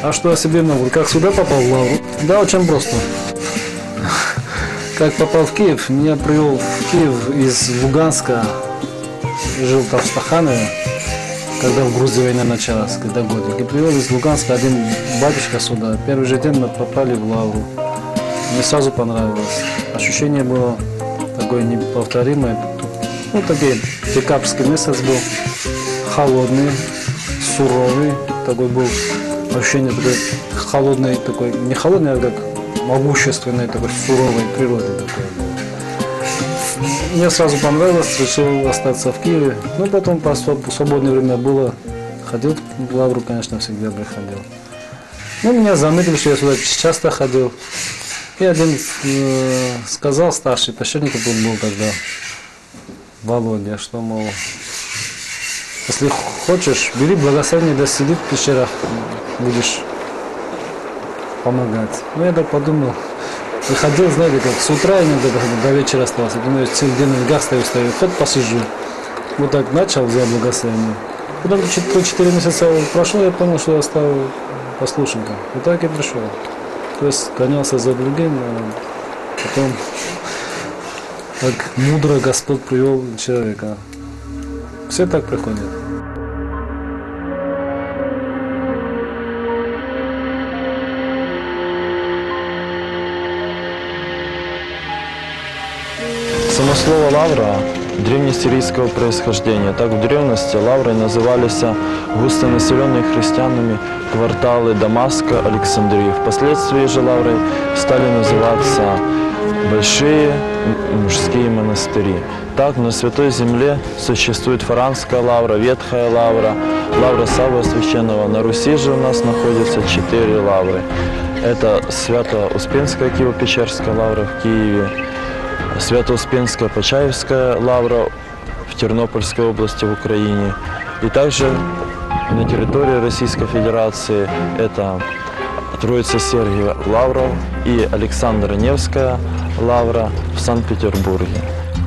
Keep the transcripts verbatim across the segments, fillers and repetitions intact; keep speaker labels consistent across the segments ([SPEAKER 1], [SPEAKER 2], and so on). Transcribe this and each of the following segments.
[SPEAKER 1] А что о себе могу? Как сюда попал в Лавру? Да, очень просто. Как попал в Киев, меня привел в Киев из Луганска. Жил там в Стаханове, когда в Грузии война началась, когда годик. И привел из Луганска один батюшка сюда. Первый же день мы попали в Лавру. Мне сразу понравилось. Ощущение было такое неповторимое. Ну, такой декабрьский месяц был. Холодный, суровый. Такой был ощущение такой холодной, такой, не холодный, а как могущественной, такой суровой природы такой было. Мне сразу понравилось, решил остаться в Киеве. Ну, потом по свободное время было, ходил в Лавру, конечно, всегда приходил. Ну, меня заметили, что я сюда часто ходил. И один э, сказал, старший священник тут был тогда, Володя, что, мол, если хочешь, бери благословение, да сиди в пещерах, будешь помогать. Ну, я так подумал, выходил, знаете, как с утра иногда до вечера остался. Думаю, целый день на ногах стою, стою, хоть посижу. Вот так начал, взял благословение. Потом три-четыре месяца прошло, я понял, что я стал послушником. И так и пришел. То есть гонялся за другим, а потом так мудро Господь привел человека. Все так приходят.
[SPEAKER 2] Само слово «лавра» древнесирийского происхождения. Так в древности лаврой назывались густонаселенные христианами кварталы Дамаска, Александрии. Впоследствии же лаврой стали называться большие мужские монастыри. Так на Святой Земле существует Фаранская лавра, Ветхая лавра, лавра Савва Священного. На Руси же у нас находятся четыре лавры. Это Свято-Успенская Киево-Печерская лавра в Киеве, Свято-Успенская Почаевская лавра в Тернопольской области в Украине. И также на территории Российской Федерации это Троица Сергия лавра и Александра Невская лавра в Санкт-Петербурге.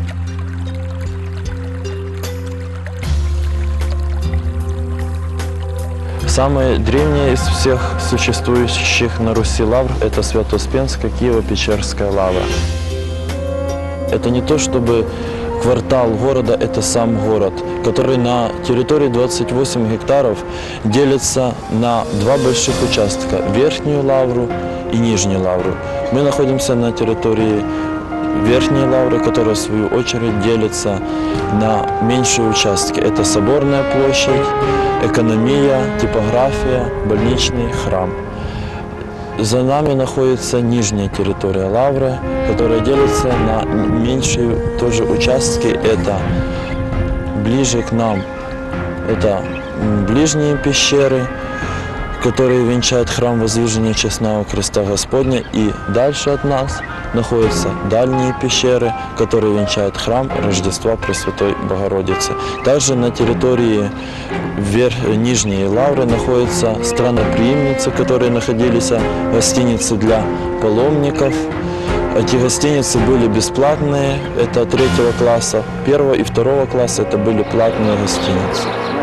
[SPEAKER 2] Самая древняя из всех существующих на Руси лавр – это Свято-Успенская Киево-Печерская лавра. Это не то, чтобы квартал города – это сам город, который на территории двадцати восьми гектаров делится на два больших участка – Верхнюю лавру и Нижнюю лавру. Мы находимся на территории Верхней лавры, которая в свою очередь делится на меньшие участки. Это Соборная площадь, экономия, типография, больничный, храм. За нами находится нижняя территория лавры, которая делится на меньшие тоже участки. Это ближе к нам, это ближние пещеры, которые венчают храм Воздвижения Честного Креста Господня. И дальше от нас находятся дальние пещеры, которые венчают храм Рождества Пресвятой Богородицы. Также на территории вверх, Нижней лавры находятся страноприимницы, которые находились в гостинице для паломников. Эти гостиницы были бесплатные, это третьего класса, первого и второго класса это были платные гостиницы.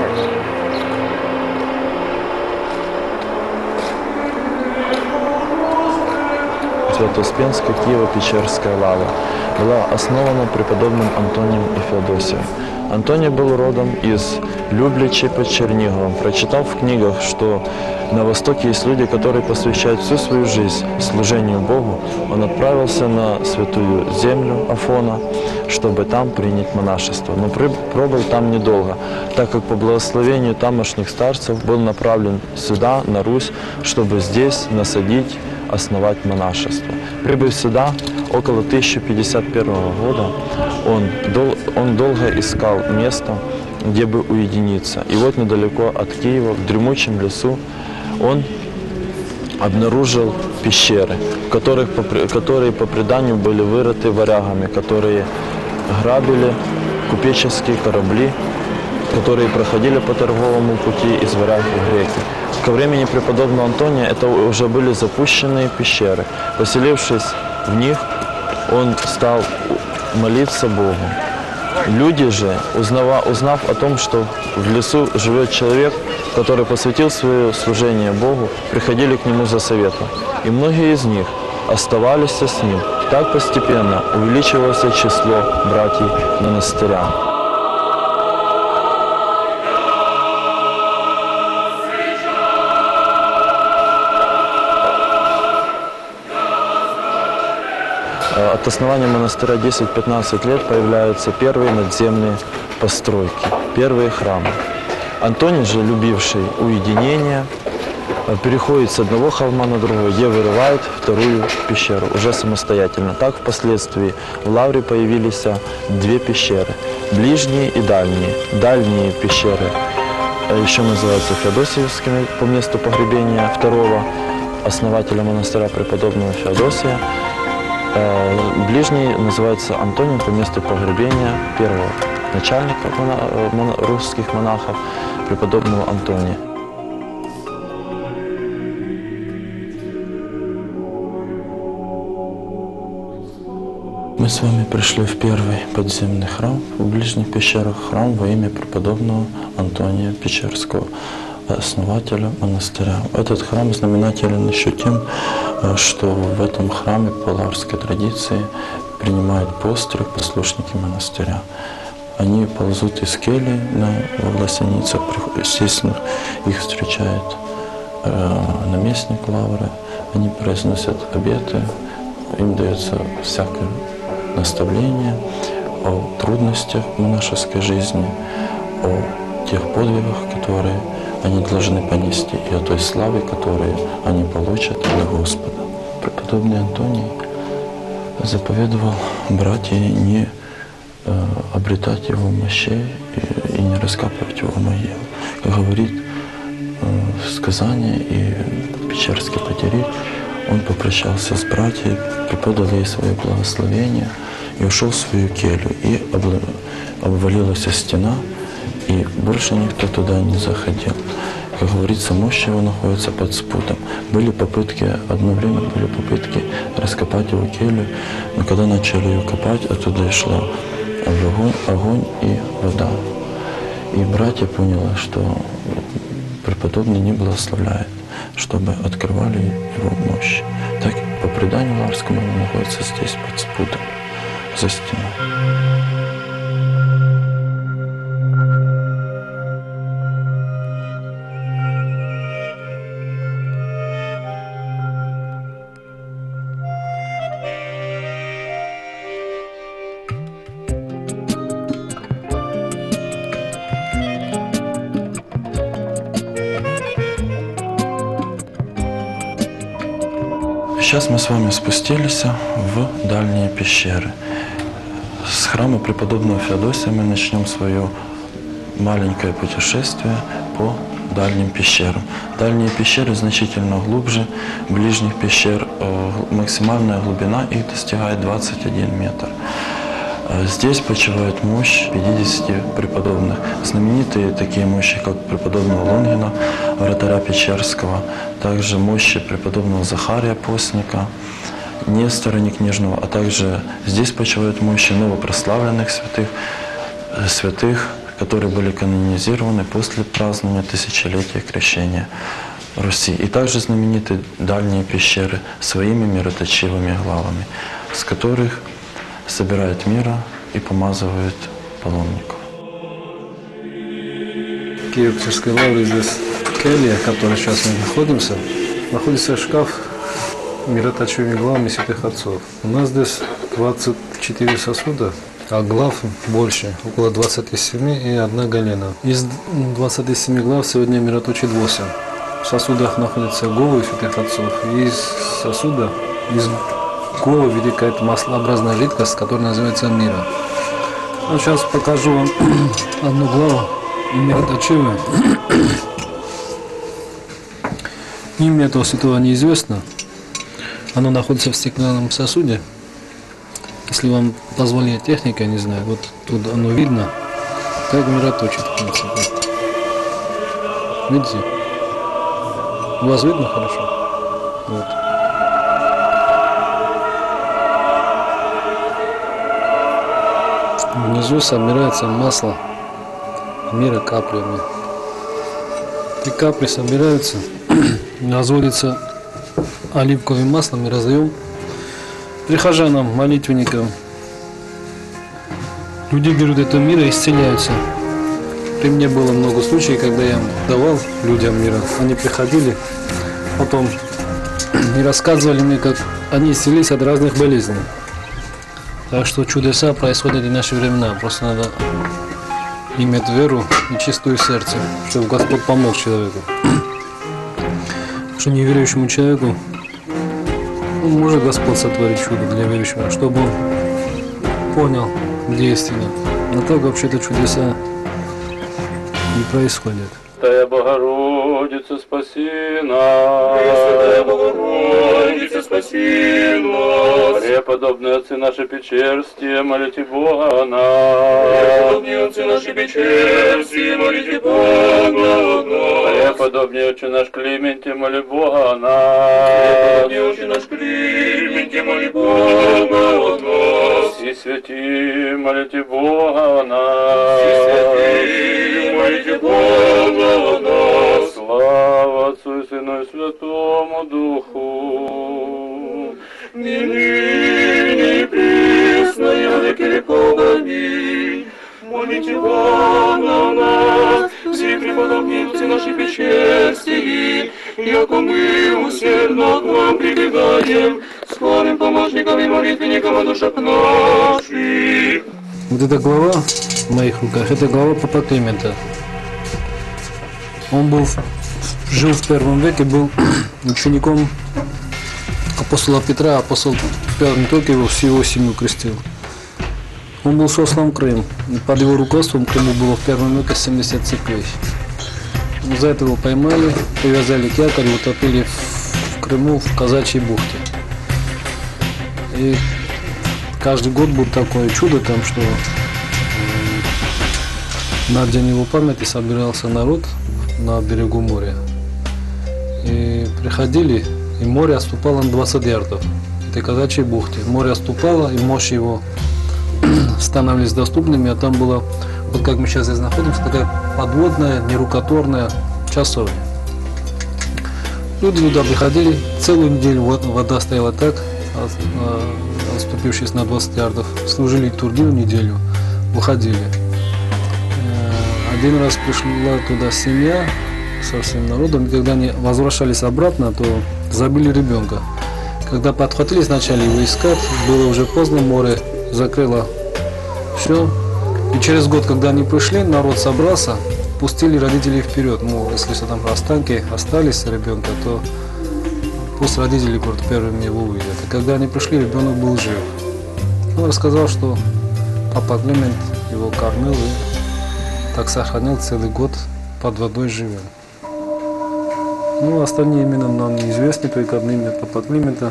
[SPEAKER 2] Свято-Успенская Киево-Печерская лавра была основана преподобным Антонием и Феодосием. Антоний был родом из Любличи под Черниговом. Прочитал в книгах, что на Востоке есть люди, которые посвящают всю свою жизнь служению Богу. Он отправился на святую землю Афона, чтобы там принять монашество. Но пробыл там недолго, так как по благословению тамошних старцев был направлен сюда, на Русь, чтобы здесь насадить, основать монашество. Прибыв сюда, около тысяча пятьдесят первого года, он, дол, он долго искал место, где бы уединиться. И вот недалеко от Киева, в дремучем лесу, он обнаружил пещеры, которых, которые по преданию были вырыты варягами, которые грабили купеческие корабли, которые проходили по торговому пути из Варяг в Греки. Ко времени преподобного Антония это уже были запущенные пещеры. Поселившись в них, он стал молиться Богу. Люди же, узнав, узнав о том, что в лесу живет человек, который посвятил свое служение Богу, приходили к нему за советом. И многие из них оставались с ним. Так постепенно увеличивалось число братьев монастыря. От основания монастыря десять-пятнадцать лет появляются первые надземные постройки, первые храмы. Антоний же, любивший уединение, переходит с одного холма на другой, где вырывает вторую пещеру, уже самостоятельно. Так впоследствии в Лавре появились две пещеры, ближние и дальние. Дальние пещеры еще называются Феодосиевскими по месту погребения второго основателя монастыря преподобного Феодосия. Ближний называется Антонием по месту погребения первого начальника русских монахов, преподобного Антония. Мы с вами пришли в первый подземный храм в ближних пещерах, храм во имя преподобного Антония Печерского, основателя монастыря. Этот храм знаменателен еще тем, что в этом храме по лаврской традиции принимают постриг послушники монастыря. Они ползут из кельи на власеницах, естественно, их встречает э, наместник лавры, они произносят обеты, им дается всякое наставление о трудностях монашеской жизни, о тех подвигах, которые они должны понести, и о той славе, которую они получат от Господа. Преподобный Антоний заповедовал братьям не э, обретать его мощей и, и не раскапывать его могилу. Как говорит э, сказание и Печерский патерик, он попрощался с братьями, преподал ей свое благословение и ушел в свою келью. И обвалилась стена, и больше никто туда не заходил. Как говорится, мощь его находится под спутом. Были попытки, одно время были попытки раскопать его келью, но когда начали ее копать, оттуда шла огонь, огонь и вода. И братья поняли, что преподобный не благословляет, чтобы открывали его мощь. Так, по преданию лаврскому, он находится здесь под спутом, за стеной. Сейчас мы с вами спустились в дальние пещеры. С храма преподобного Феодосия мы начнем свое маленькое путешествие по дальним пещерам. Дальние пещеры значительно глубже ближних пещер. Максимальная глубина их достигает двадцать один метр. Здесь почивает мощь пятидесяти преподобных. Знаменитые такие мощи, как преподобного Лонгина, вратаря Печерского, также мощи преподобного Захария Постника, Нестора Некнижного, а также здесь почивают мощи новопрославленных святых, святых, которые были канонизированы после празднования тысячелетия крещения Руси. И также знамениты дальние пещеры своими мироточивыми главами, с которых собирают мира и помазывают паломников.
[SPEAKER 1] В Киево-Печерской лавре здесь келья, в которой сейчас мы находимся, находится шкаф мироточивыми главами святых отцов. У нас здесь двадцать четыре сосуда, а глав больше, около двадцати семи и одна галена. Из двадцати семи глав сегодня мироточит восемь. В сосудах находятся головы святых отцов, и из сосуда, из головы вытекает маслообразная жидкость, которая называется мира. А сейчас покажу вам одну главу мироточивую. Имя этого святого неизвестно. Оно находится в стеклянном сосуде. Если вам позволит техника, не знаю, вот тут оно видно, как мироточит, в принципе. Видите? У вас видно хорошо? Вот. Внизу собирается масло мира каплями. Эти капли собираются, разводятся оливковым маслом и раздаем прихожанам, молитвенникам. Люди берут это мира и исцеляются. При мне было много случаев, когда я давал людям мира. Они приходили, потом и рассказывали мне, как они исцелились от разных болезней. Так что чудеса происходят и в наши времена. Просто надо иметь веру и чистое сердце, чтобы Господь помог человеку. Что неверующему человеку, ну, может Господь сотворить чудо для верующего, чтобы он понял, где истина. Но так вообще-то чудеса не происходят.
[SPEAKER 3] Пресвятая Богородица, спаси нас. Пресвятая Богородица, спаси нас. Преподобные отцы наши Печерские, молите Бога о нас. Преподобные отцы наши Печерские, молите Бога о нас. Преподобный отче наш Клименте, моли Бога о нас. Преподобный отче наш Клименте, моли Бога о нас. И святи, молите Бога о нас. И святи, молите Бога о нас. Слава Отцу и Сыну и Святому Духу. И ныне и присно, и во веки веков. Аминь. Молите Бога о нас, все преподобные отцы наши Печерские, яко мы усердно к вам прибегаем, скорым помощникам и молитвенникам о душах наших.
[SPEAKER 1] Вот эта глава в моих руках, это глава Папа Климента. Он был, жил в первом веке, был учеником апостола Петра, апостол Петр не только его, всю его семью крестил. Он был сослан в Крым, и под его руководством в Крыму было в первом веке семьдесят церквей. За это его поймали, привязали к якорю, утопили в Крыму, в Казачьей бухте. И каждый год было такое чудо там, что на день его памяти собирался народ на берегу моря. И приходили, и море отступало на двадцать ярдов. Это Казачьей бухте. Море отступало, и мощь его становились доступными, а там была, вот как мы сейчас здесь находимся, такая подводная, нерукотворная часовня. Люди туда приходили, целую неделю вода стояла так, отступившись на двадцать ярдов, служили литургию неделю, выходили. Один раз пришла туда семья со всем народом, и когда они возвращались обратно, то забили ребенка. Когда подхватились, начали его искать, было уже поздно, море закрыло все. И через год, когда они пришли, народ собрался, пустили родителей вперед. Ну, если что там останки остались ребенка, то пусть родители, говорят, первыми его увидят. И когда они пришли, ребенок был жив. Он рассказал, что Папа Климент его кормил и так сохранил целый год под водой живым. Ну, остальные имена нам неизвестны, только одно имя Папа Климента.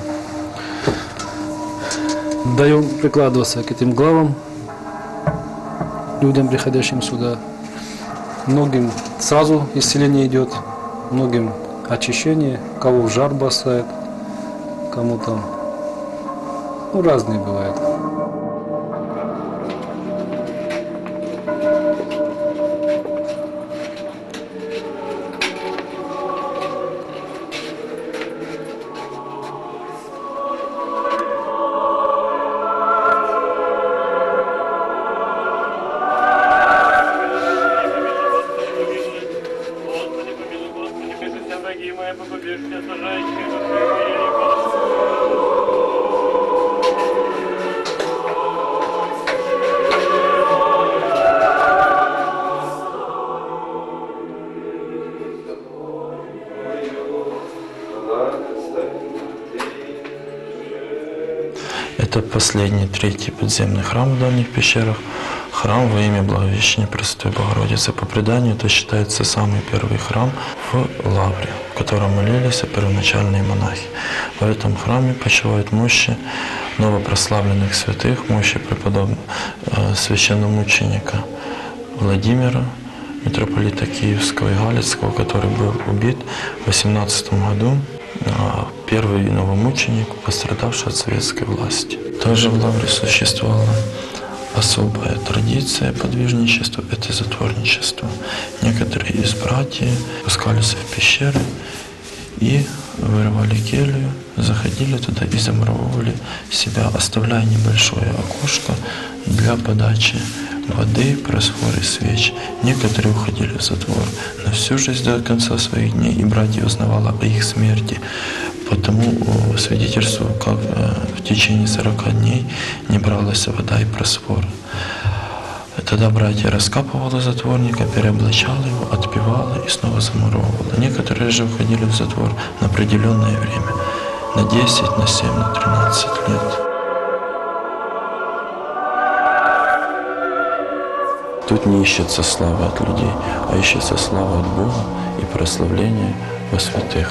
[SPEAKER 1] Даем прикладываться к этим главам людям, приходящим сюда. Многим сразу исцеление идет, многим очищение, кого в жар бросает, кому там, ну, разные бывают.
[SPEAKER 2] Это последний, третий подземный храм в Дальних пещерах. Храм во имя Благовещения Пресвятой Богородицы. По преданию, это считается самый первый храм в Лавре, в котором молились первоначальные монахи. В этом храме почивают мощи новопрославленных святых, мощи преподобного э, священномученика Владимира, митрополита Киевского и Галицкого, который был убит в восемнадцатом году. Первый новомученик, пострадавший от советской власти. Также в Лавре существовала
[SPEAKER 4] особая традиция подвижничества – это затворничество. Некоторые из братьев спускались в пещеры и вырывали келью, заходили туда и замуровывали себя, оставляя небольшое окошко для подачи воды, просфор и свеч. Некоторые уходили в затвор на всю жизнь до конца своих дней, и братья узнавали о их смерти. Потому свидетельству, как в течение сорока дней не бралась вода и просфор. Тогда братья раскапывали затворника, переоблачали его, отпевали и снова замуровывали. Некоторые же уходили в затвор на определенное время, на десять, на семь, на тринадцать лет. Тут не ищется слава от людей, а ищется слава от Бога и прославление во святых.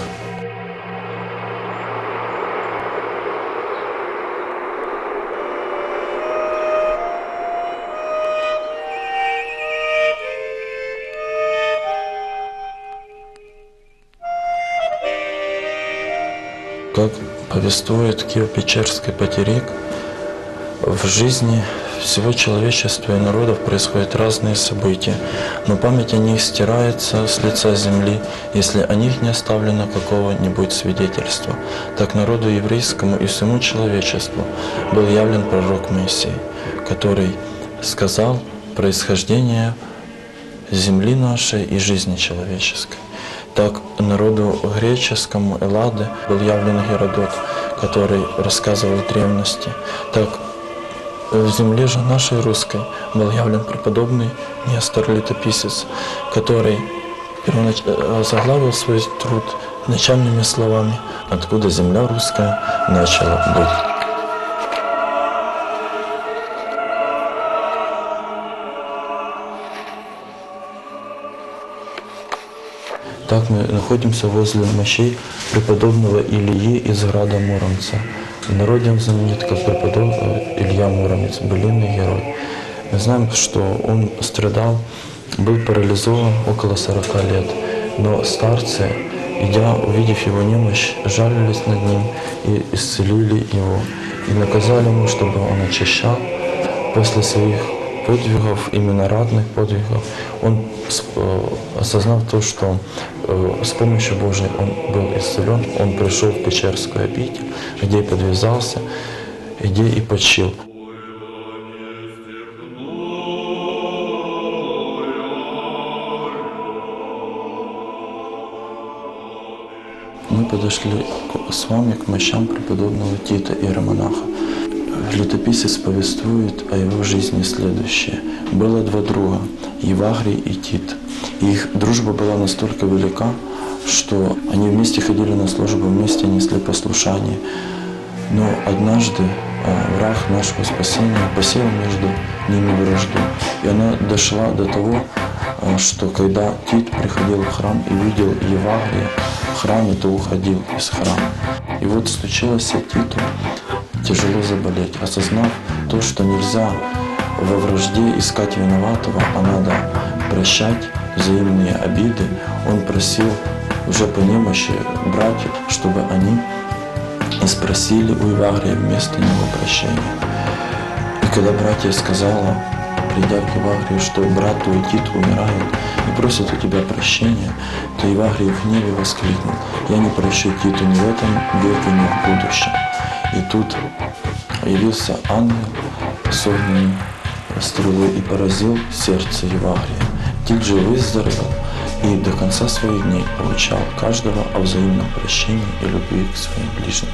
[SPEAKER 4] Как повествует Киево-Печерский патерик, в жизни всего человечества и народов происходят разные события, но память о них стирается с лица земли, если о них не оставлено какого-нибудь свидетельства. Так народу еврейскому и всему человечеству был явлен пророк Моисей, который сказал происхождение земли нашей и жизни человеческой. Так народу греческому Эллады был явлен Геродот, который рассказывал в древности. Так в земле же нашей русской был явлен преподобный Нестор Летописец, который первонач... заглавил свой труд начальными словами «Откуда земля русская начала быть». Так мы находимся возле мощей преподобного Ильи из града Муромца. В народе он знаменит как преподобный Илья Муромец, былинный герой. Мы знаем, что он страдал, был парализован около сорока лет, но старцы, идя, увидев его немощь, жалились над ним и исцелили его, и наказали ему, чтобы он очищал после своих подвигов, именно ратных подвигов. Он осознав то, что с помощью Божией он был исцелен, он пришел в Печерскую обитель, где и подвязался, где и почил. Мы подошли с вами к мощам преподобного Тита, иеромонаха. Летописец повествует о его жизни следующее. Было два друга, Евагрий и Тит. И их дружба была настолько велика, что они вместе ходили на службу, вместе несли послушание. Но однажды враг нашего спасения посеял между ними вражду. И она дошла до того, что когда Тит приходил в храм и видел Евагрия в храме, то уходил из храма. И вот случилось Титу тяжело заболеть, осознав то, что нельзя во вражде искать виноватого, а надо прощать взаимные обиды. Он просил уже по немощи братьев, чтобы они и спросили у Евагрия вместо него прощения. И когда братья сказала, придя к Евагрию, что брат твой Тит умирает и просит у тебя прощения, то Евагрий в гневе воскликнул: «Я не прощу Титу ни в этом веке, ни в будущем». И тут явился ангел с огненной стрелой и поразил сердце Евагрия. Тит же выздоровел и до конца своих дней получал каждого о взаимном прощении и любви к своим ближним.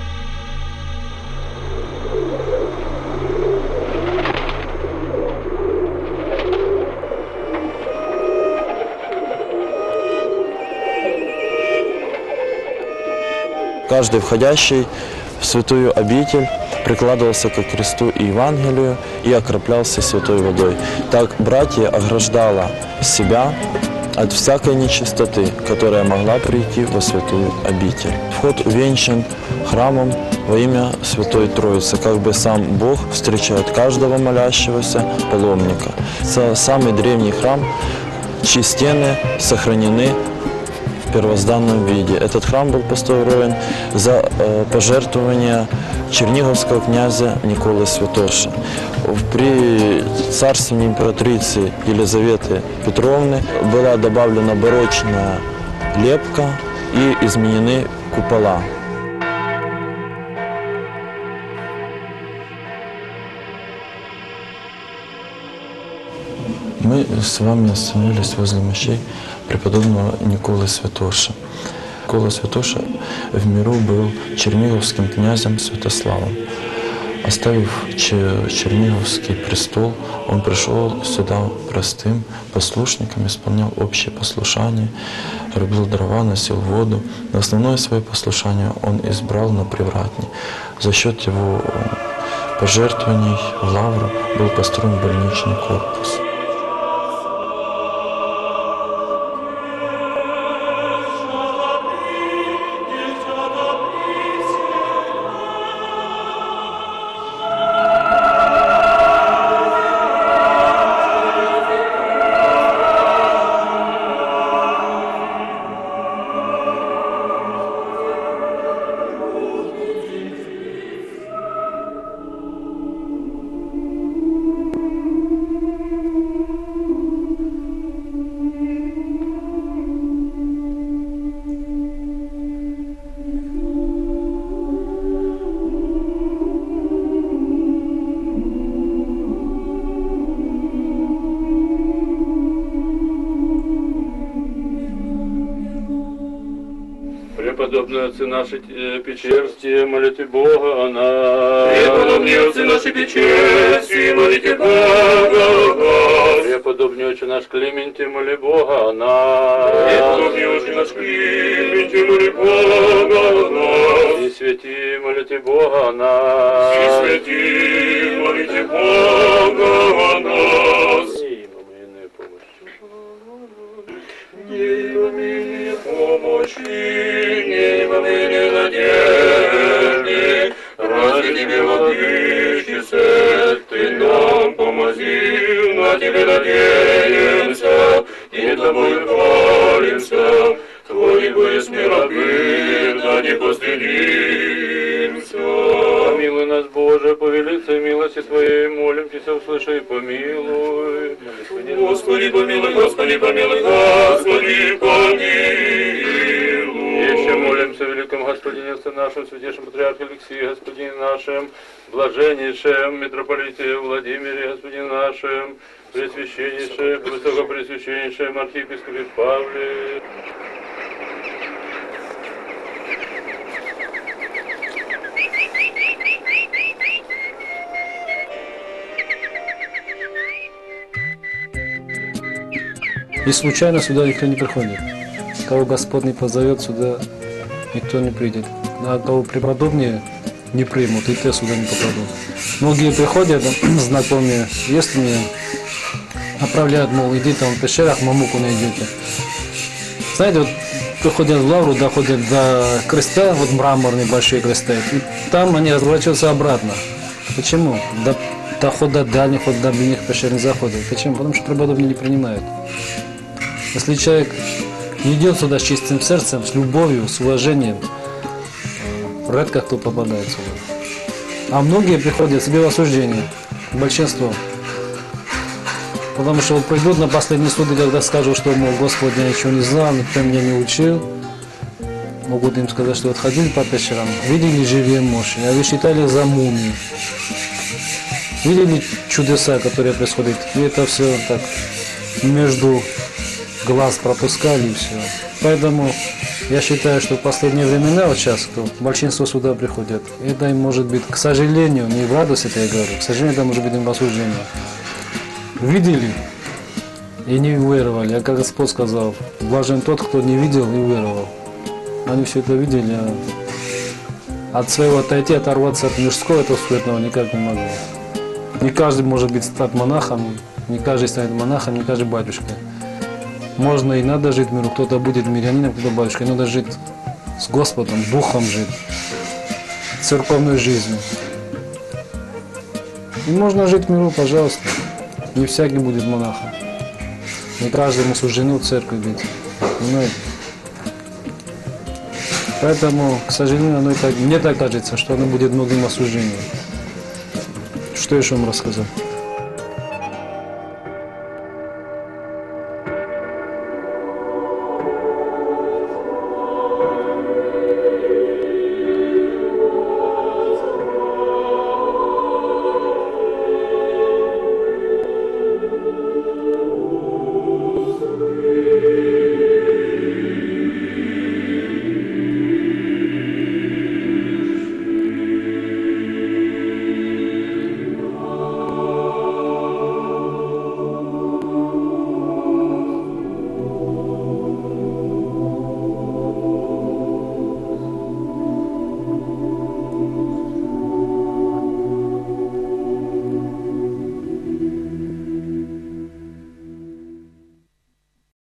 [SPEAKER 2] Каждый входящий в святую обитель прикладывался ко кресту и Евангелию и окроплялся святой водой. Так братья ограждала себя от всякой нечистоты, которая могла прийти во святую обитель. Вход увенчан храмом во имя Святой Троицы, как бы сам Бог встречает каждого молящегося паломника. Это самый древний храм, чьи стены сохранены в первозданном виде. Этот храм был построен за пожертвования черниговского князя Николы Святоши. При царствовании императрицы Елизаветы Петровны была добавлена барочная лепка и изменены купола.
[SPEAKER 4] Мы с вами остановились возле мощей преподобного Николы Святоши. Никола Святоша в миру был черниговским князем Святославом. Оставив Черниговский престол, он пришел сюда простым послушником, исполнял общее послушание, рубил дрова, носил воду. Но основное свое послушание он избрал на Привратне. За счет его пожертвований в Лавру был построен больничный корпус.
[SPEAKER 3] Преподобные отцы наши э, Печерские, молите Бога о нас. Преподобные отцы наши Печерские, молите Бога о нас. Преподобный отче наш Климентий, моли Бога о нас. Преподобный отче наш Климентий, моли Бога о нас. И святи, молите Бога о нас. И святи, молите Бога о нас. Не во мне помощи, не во мне надежды, ради Тебе, Владычице, Ты нам помози, на Тебе надеемся, и Тобой хвалимся, Твои будет рабы, да не постыдимся. Помилуй нас, Боже, по велице милости Твоей, молимся, услыши и помилуй. Господи, помилуй, Господи, помилуй, Господи, помилуй. Еще молимся великом Господине, Отце нашем, святейшем Патриархе Алексии, Господине нашем, блаженнейшем митрополите Владимире, Господине нашем, пресвященнейшем, высокопресвященнейшем архиепископе Павле.
[SPEAKER 1] И случайно сюда никто не приходит. Кого Господь не позовет, сюда никто не придет. А кого преподобнее не примут, и те сюда не попадут. Многие приходят, знакомые, если мне направляют, мол, иди там в пещерах, мамуку найдете. Знаете, вот приходят в Лавру, доходят до креста, вот мраморные большие кресты, и там они разворачиваются обратно. Почему? До, дохода дальних, вот до длинных пещер не заходят. Почему? Потому что преподобные не принимают. Если человек не идет сюда с чистым сердцем, с любовью, с уважением, редко кто попадает сюда. А многие приходят себе в осуждение, большинство. Потому что вот придут на последние суды, когда скажут, что, мол, Господь, я ничего не знал, никто меня не учил. Могут им сказать, что вот ходили по пещерам, видели живые мощи, а вы считали за мумии. Видели чудеса, которые происходят, и это все так между глаз пропускали и все. Поэтому я считаю, что в последние времена, вот сейчас, кто большинство сюда приходят, это им может быть, к сожалению, не в радость это я говорю, к сожалению, это может быть им в осуждение. Видели и не уверовали, а как Господь сказал, блажен тот, кто не видел и уверовал. Они все это видели, а от своего отойти, оторваться от мирского, этого суетного никак не могли. Не каждый может быть стать монахом, не каждый станет монахом, не каждый батюшкой. Можно и надо жить в миру, кто-то будет мирянином, кто-то батюшкой, надо жить с Господом, Духом жить, церковной жизнью. И можно жить в миру, пожалуйста, не всякий будет монахом. Не каждому суждено в церкви быть, понимаете? Поэтому, к сожалению, оно и так, мне так кажется, что оно будет многим осуждением. Что еще вам рассказать?